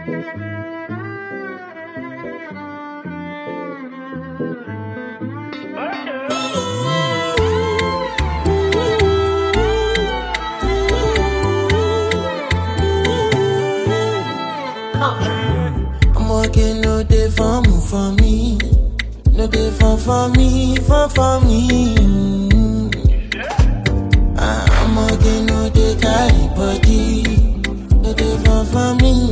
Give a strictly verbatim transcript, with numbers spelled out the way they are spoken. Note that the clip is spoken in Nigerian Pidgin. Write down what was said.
I'm working no day for me, for me. No day for for me, for for me. I'm working no day carry body. No day for for me.